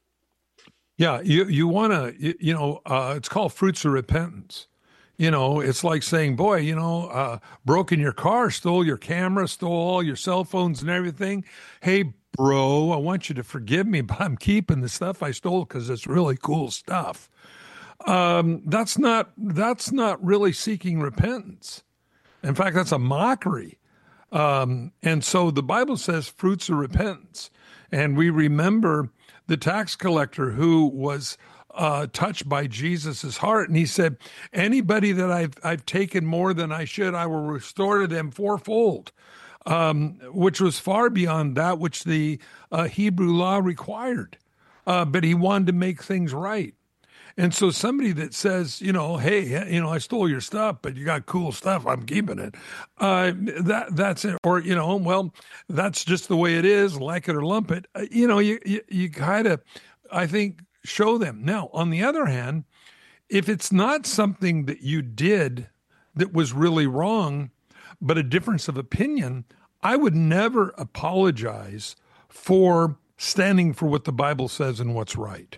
Yeah. You, you want to, you, you know, uh, it's called fruits of repentance. You know, it's like saying, boy, you know, uh, broke in your car, stole your camera, stole all your cell phones and everything. Hey, bro, I want you to forgive me, but I'm keeping the stuff I stole because it's really cool stuff. um, that's not that's not really seeking repentance. In fact, that's a mockery. Um, and so the Bible says fruits of repentance. And we remember the tax collector who was uh, touched by Jesus's heart. And he said, anybody that I've, I've taken more than I should, I will restore to them fourfold, um, which was far beyond that which the uh, Hebrew law required. Uh, but he wanted to make things right. And so somebody that says, you know, hey, you know, I stole your stuff, but you got cool stuff, I'm keeping it. Uh, that that's it. Or, you know, well, that's just the way it is, like it or lump it. Uh, you know, you, you, you kind of, I think, show them. Now, on the other hand, if it's not something that you did that was really wrong, but a difference of opinion, I would never apologize for standing for what the Bible says and what's right.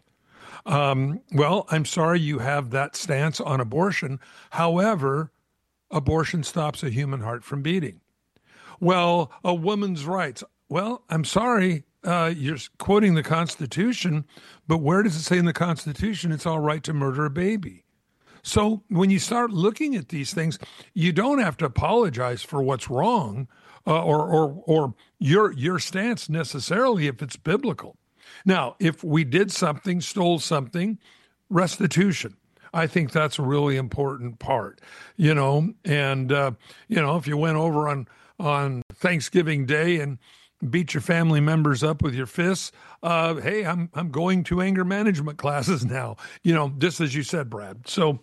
Um, well, I'm sorry you have that stance on abortion. However, abortion stops a human heart from beating. Well, a woman's rights. Well, I'm sorry, uh, you're quoting the Constitution, but where does it say in the Constitution it's all right to murder a baby? So when you start looking at these things, you don't have to apologize for what's wrong uh, or, or, or your, your stance necessarily if it's biblical. Now, if we did something, stole something, restitution. I think that's a really important part, you know, and, uh, you know, if you went over on, on Thanksgiving Day and beat your family members up with your fists, uh, hey, I'm, I'm going to anger management classes now, you know, just as you said, Brad. So,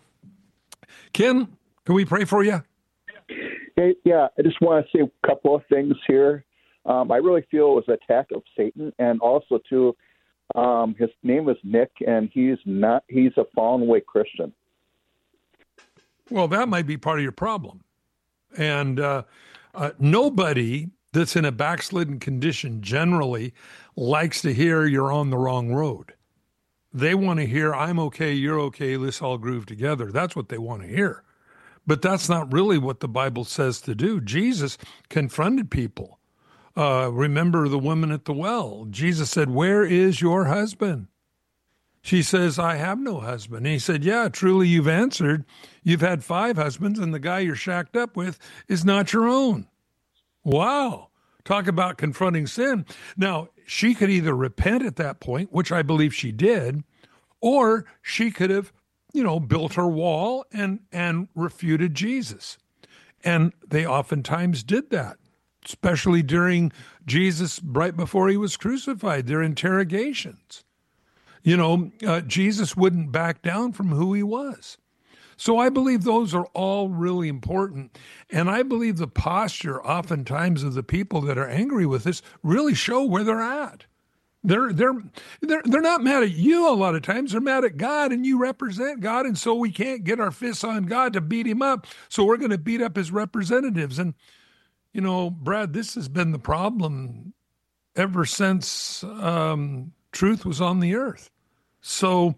Ken, can we pray for you? Hey, yeah, I just want to say a couple of things here. Um, I really feel it was an attack of Satan, and also too, um, his name is Nick, and he's not, he's a fallen away Christian. Well, that might be part of your problem. And uh, uh, nobody that's in a backslidden condition generally likes to hear you're on the wrong road. They want to hear, I'm okay, you're okay, let's all groove together. That's what they want to hear. But that's not really what the Bible says to do. Jesus confronted people. Uh, remember the woman at the well. Jesus said, where is your husband? She says, I have no husband. And he said, yeah, truly you've answered. You've had five husbands, and the guy you're shacked up with is not your own. Wow. Talk about confronting sin. Now, she could either repent at that point, which I believe she did, or she could have, you know, built her wall and, and refuted Jesus. And they oftentimes did that, especially during Jesus, right before he was crucified, their interrogations. You know, uh, Jesus wouldn't back down from who he was. So I believe those are all really important. And I believe the posture oftentimes of the people that are angry with this really show where they're at. They're, they're, they're, they're not mad at you a lot of times. They're mad at God, and you represent God. And so we can't get our fists on God to beat him up. So we're going to beat up his representatives. And you know, Brad, this has been the problem ever since um, truth was on the earth. So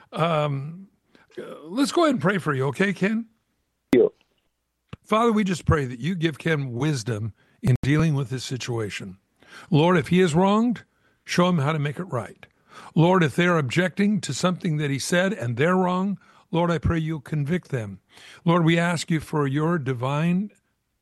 um, let's go ahead and pray for you, okay, Ken? Yeah. Father, we just pray that you give Ken wisdom in dealing with this situation. Lord, if he is wronged, show him how to make it right. Lord, if they're objecting to something that he said and they're wrong, Lord, I pray you'll convict them. Lord, we ask you for your divine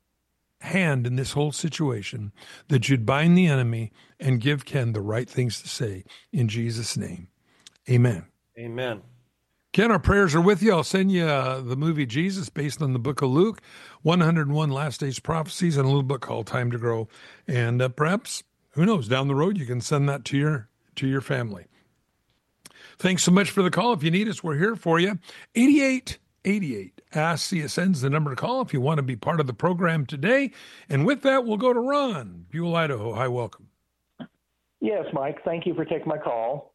hand in this whole situation, that you'd bind the enemy and give Ken the right things to say. In Jesus' name, amen. Amen. Ken, our prayers are with you. I'll send you uh, the movie Jesus based on the book of Luke, one hundred one Last Days Prophecies, and a little book called Time to Grow. And uh, perhaps, who knows, down the road you can send that to your to your family. Thanks so much for the call. If you need us, we're here for you. eighty-eight eighty-eight. Ask C S N's the number to call if you want to be part of the program today. And with that, we'll go to Ron, Buell, Idaho. Hi, welcome. Yes, Mike. Thank you for taking my call.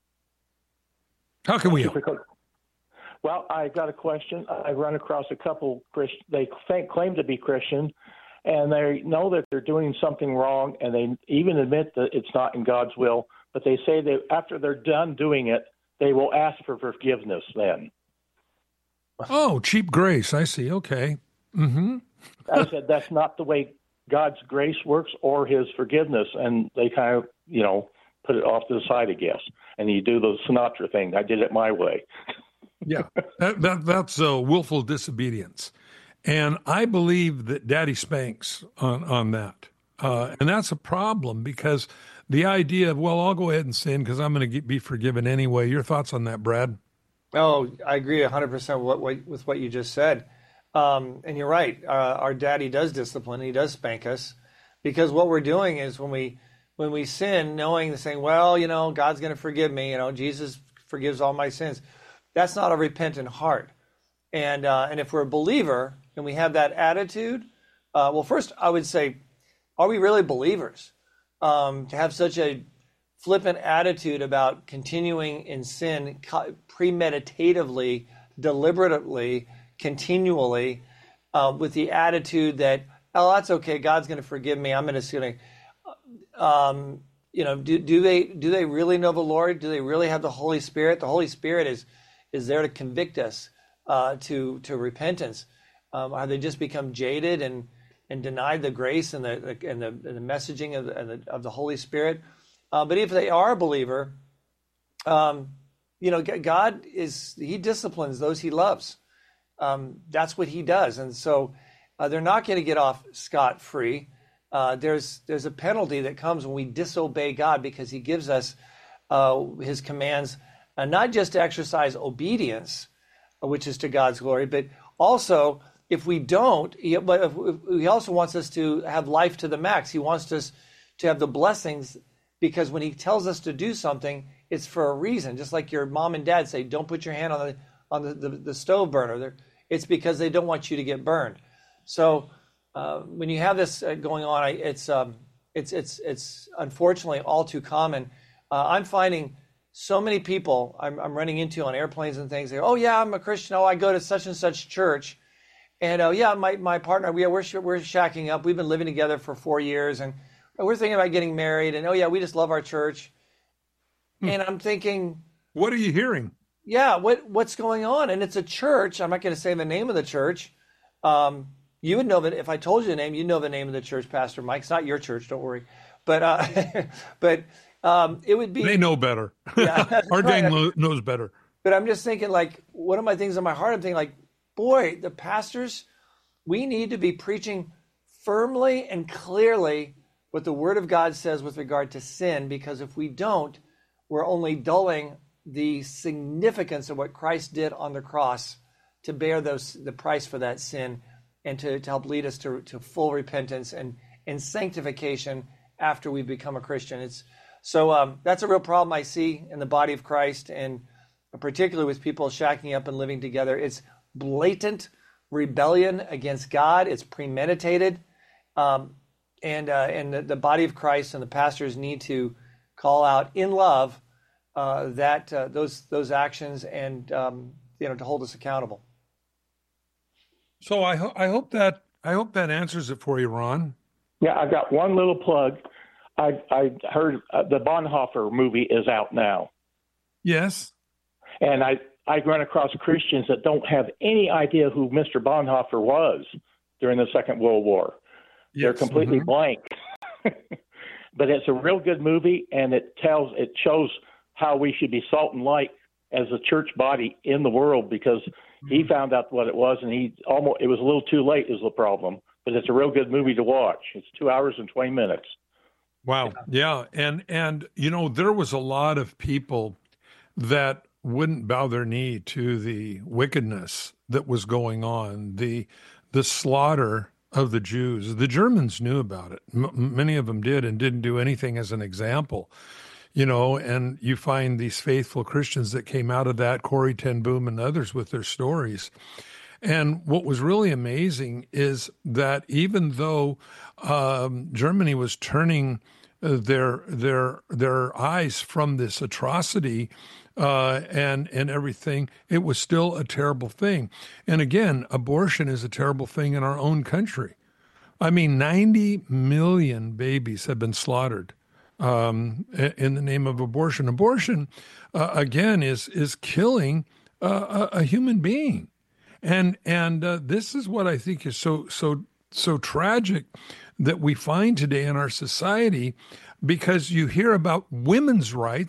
How can we help? Well, I've got a question. I run across a couple Christ. They think, claim to be Christian, and they know that they're doing something wrong, and they even admit that it's not in God's will. But they say that after they're done doing it, they will ask for forgiveness then. Oh, cheap grace. I see. Okay. Mm-hmm. I said that's not the way God's grace works or his forgiveness. And they kind of, you know, put it off to the side, I guess. And you do the Sinatra thing. I did it my way. Yeah, that, that that's uh, willful disobedience, and I believe that Daddy spanks on on that, uh, and that's a problem because the idea of, well, I'll go ahead and sin because I'm going to be forgiven anyway. Your thoughts on that, Brad? Oh, I agree one hundred percent with what, with what you just said, um, and you're right. Uh, our Daddy does discipline; he does spank us, because what we're doing is when we when we sin, knowing and saying, well, you know, God's going to forgive me. You know, Jesus forgives all my sins. That's not a repentant heart. And uh, and if we're a believer and we have that attitude, uh, well, first I would say, are we really believers? Um, to have such a flippant attitude about continuing in sin premeditatively, deliberately, continually, uh, with the attitude that, oh, that's okay, God's going to forgive me. I'm going to, um, you know, do, do they do they really know the Lord? Do they really have the Holy Spirit? The Holy Spirit is is there to convict us uh, to to repentance. Um, are they just become jaded and and denied the grace and the and the, and the messaging of the, of the of the Holy Spirit? Uh, but if they are a believer, um, you know, God is He disciplines those He loves. Um, that's what He does, and so uh, they're not going to get off scot-free. Uh, there's there's a penalty that comes when we disobey God, because He gives us uh, His commands, uh, not just to exercise obedience, which is to God's glory, but also if we don't, he, but if, if, He also wants us to have life to the max. He wants us to have the blessings, because when He tells us to do something, it's for a reason. Just like your mom and dad say, don't put your hand on the on the, the, the stove burner. They're, it's because they don't want you to get burned. So uh, when you have this uh, going on, I, it's um, it's it's it's unfortunately all too common. Uh, I'm finding so many people I'm, I'm running into on airplanes and things. They go, oh yeah, I'm a Christian. Oh, I go to such and such church, and oh yeah, my my partner, we we're we're shacking up. We've been living together for four years, and we're thinking about getting married. And oh yeah, we just love our church. Hmm. And I'm thinking, what are you hearing? Yeah, what what's going on? And it's a church. I'm not going to say the name of the church. Um, you would know that if I told you the name, you know the name of the church, Pastor Mike. It's not your church, don't worry. But uh, but um, it would be. They know better. Yeah, Our right. gang knows better. But I'm just thinking, like, one of my things in my heart, I'm thinking, like, boy, the pastors, we need to be preaching firmly and clearly what the Word of God says with regard to sin, because if we don't, we're only dulling the significance of what Christ did on the cross to bear those the price for that sin, and to, to help lead us to, to full repentance and, and sanctification after we become a Christian. It's so um, that's a real problem I see in the body of Christ, and particularly with people shacking up and living together. It's blatant rebellion against God. It's premeditated, um, and uh, and the, the body of Christ and the pastors need to call out in love uh, that uh, those those actions, and um, you know, to hold us accountable. So I ho- I hope that I hope that answers it for you, Ron. Yeah, I've got one little plug. I I heard uh, the Bonhoeffer movie is out now. Yes. And I, I run across Christians that don't have any idea who Mister Bonhoeffer was during the Second World War. Yes. They're completely mm-hmm. blank. But it's a real good movie, and it tells it shows how we should be salt and light as a church body in the world, because he found out what it was, and he almost it was a little too late is the problem. But it's a real good movie to watch. It's two hours and twenty minutes. Wow. Yeah. And, and, you know, there was a lot of people that wouldn't bow their knee to the wickedness that was going on, the, the slaughter of the Jews. The Germans knew about it. M- many of them did, and didn't do anything as an example, you know, and you find these faithful Christians that came out of that, Corrie ten Boom and others with their stories. And what was really amazing is that even though um, Germany was turning uh, their their their eyes from this atrocity uh, and and everything, it was still a terrible thing. And again, abortion is a terrible thing in our own country. I mean, ninety million babies have been slaughtered um, in the name of abortion. Abortion, uh, again, is is killing uh, a, a human being. And and uh, this is what I think is so so so tragic that we find today in our society, because you hear about women's rights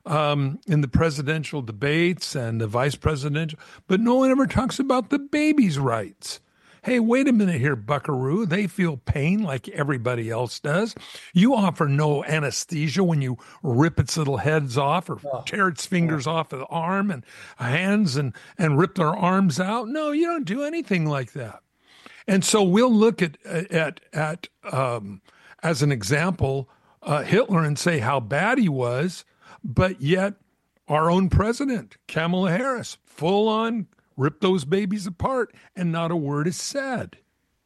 um, in the presidential debates and the vice presidential, but no one ever talks about the baby's rights. Hey, wait a minute here, buckaroo. They feel pain like everybody else does. You offer no anesthesia when you rip its little heads off or oh. tear its fingers oh. off of the arm and hands and, and rip their arms out. No, you don't do anything like that. And so we'll look at, at, at um, as an example, uh, Hitler and say how bad he was, but yet our own president, Kamala Harris, full on rip those babies apart, and not a word is said.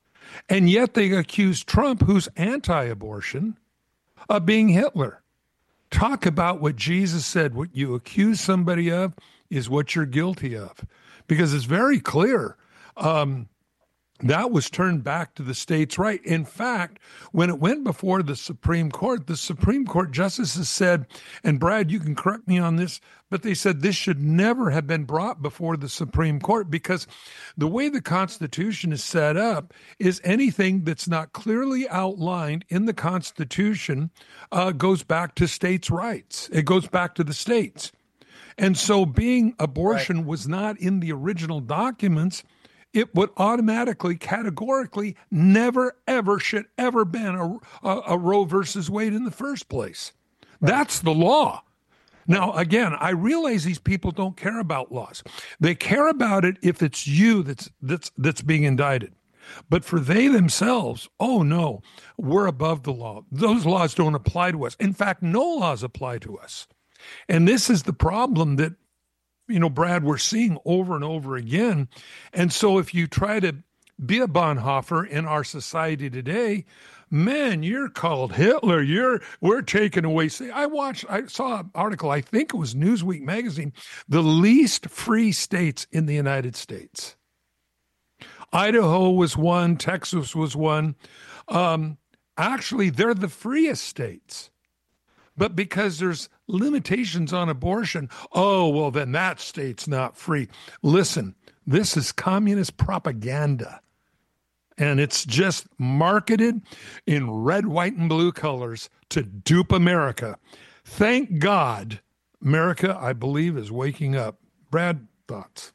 And yet they accuse Trump, who's anti-abortion, of being Hitler. Talk about what Jesus said. What you accuse somebody of is what you're guilty of. Because it's very clear. Um, that was turned back to the states' right. In fact, when it went before the Supreme Court, the Supreme Court justices said, and Brad, you can correct me on this, but they said this should never have been brought before the Supreme Court because the way the Constitution is set up is anything that's not clearly outlined in the Constitution uh, goes back to states' rights. It goes back to the states. And so being abortion right. was not in the original documents, it would automatically, categorically, never, ever, should ever been a, a, a Roe versus Wade in the first place. Right. That's the law. Now, again, I realize these people don't care about laws. They care about it if it's you that's that's that's being indicted. But for they themselves, oh no, we're above the law. Those laws don't apply to us. In fact, no laws apply to us. And this is the problem that, you know, Brad, we're seeing over and over again. And so if you try to be a Bonhoeffer in our society today, man, you're called Hitler. You're we're taking away. See, I watched, I saw an article, I think it was Newsweek magazine, the least free states in the United States. Idaho was one, Texas was one. Um, actually, they're the freest states. But because there's limitations on abortion, oh, well, then that state's not free. Listen, this is communist propaganda. And it's just marketed in red, white, and blue colors to dupe America. Thank God, America, I believe, is waking up. Brad, thoughts?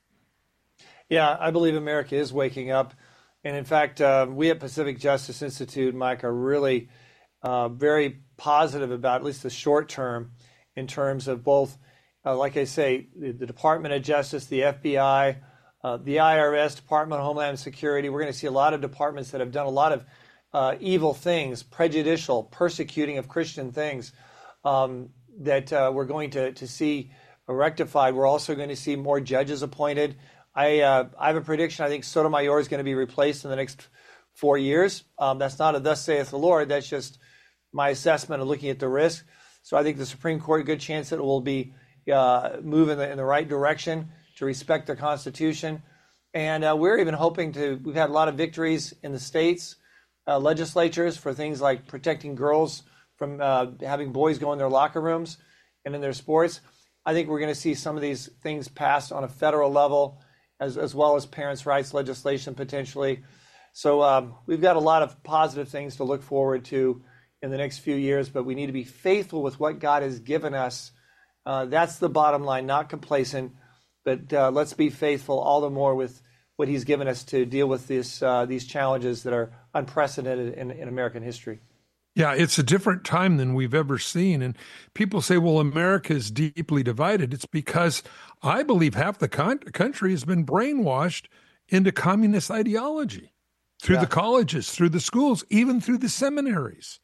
Yeah, I believe America is waking up. And in fact, uh, we at Pacific Justice Institute, Mike, are really uh, very positive about at least the short term in terms of both, uh, like I say, the, the Department of Justice, the F B I, uh, the I R S, Department of Homeland Security. We're going to see a lot of departments that have done a lot of uh, evil things, prejudicial, persecuting of Christian things um, that uh, we're going to, to see rectified. We're also going to see more judges appointed. I, uh, I have a prediction. I think Sotomayor is going to be replaced in the next four years. Um, that's not a thus saith the Lord. That's just my assessment of looking at the risk. So I think the Supreme Court, a good chance that it will be uh, move in the, in the right direction to respect the Constitution. And uh, we're even hoping to, we've had a lot of victories in the states, uh, legislatures for things like protecting girls from uh, having boys go in their locker rooms and in their sports. I think we're going to see some of these things passed on a federal level as, as well as parents' rights legislation potentially. So um, we've got a lot of positive things to look forward to in the next few years, but we need to be faithful with what God has given us. Uh, that's the bottom line, not complacent, but uh, let's be faithful all the more with what he's given us to deal with this, uh, these challenges that are unprecedented in, in American history. Yeah, it's a different time than we've ever seen. And people say, well, America is deeply divided. It's because I believe half the con- country has been brainwashed into communist ideology through yeah. the colleges, through the schools, even through the seminaries.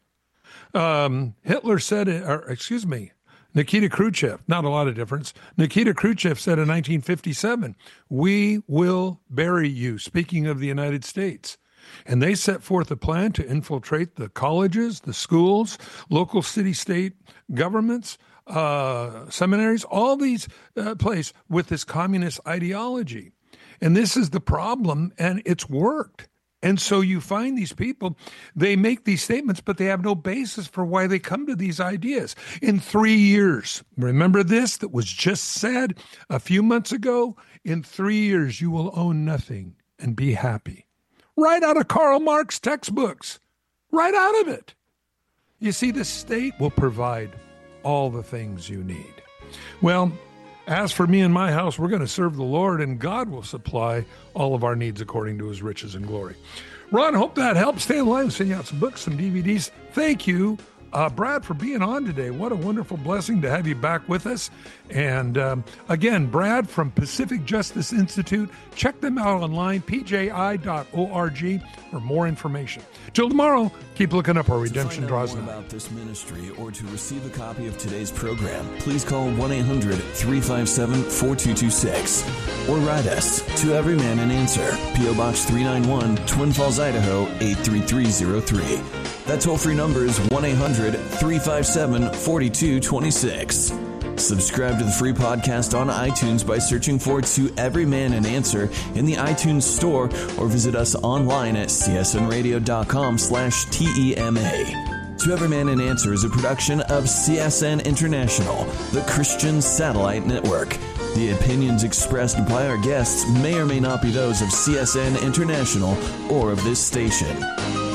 Um, Hitler said, or excuse me, Nikita Khrushchev, not a lot of difference. Nikita Khrushchev said in nineteen fifty-seven, we will bury you, speaking of the United States. And they set forth a plan to infiltrate the colleges, the schools, local city-state governments, uh, seminaries, all these uh, places with this communist ideology. And this is the problem, and it's worked. And so you find these people, they make these statements, but they have no basis for why they come to these ideas. In three years, remember this that was just said a few months ago? In three years, you will own nothing and be happy. Right out of Karl Marx textbooks, right out of it. You see, the state will provide all the things you need. Well, as for me and my house, we're going to serve the Lord, and God will supply all of our needs according to his riches and glory. Ron, hope that helps. Stay in line. We'll send you out some books, some D V Ds. Thank you, uh, Brad, for being on today. What a wonderful blessing to have you back with us. And um, again, Brad from Pacific Justice Institute. Check them out online, p j i dot org, for more information. Till tomorrow, keep looking up. Our redemption draws nigh. To find out more about this ministry or to receive a copy of today's program, please call one eight hundred three five seven four two two six or write us to Every Man an Answer, P O Box three ninety-one, Twin Falls, Idaho eight three three zero three. That toll-free number is one eight hundred three five seven four two two six. Subscribe to the free podcast on iTunes by searching for To Every Man an Answer in the iTunes store, or visit us online at c s n radio dot com slash T E M A. To Every Man an Answer is a production of C S N International, the Christian Satellite Network. The opinions expressed by our guests may or may not be those of C S N International or of this station.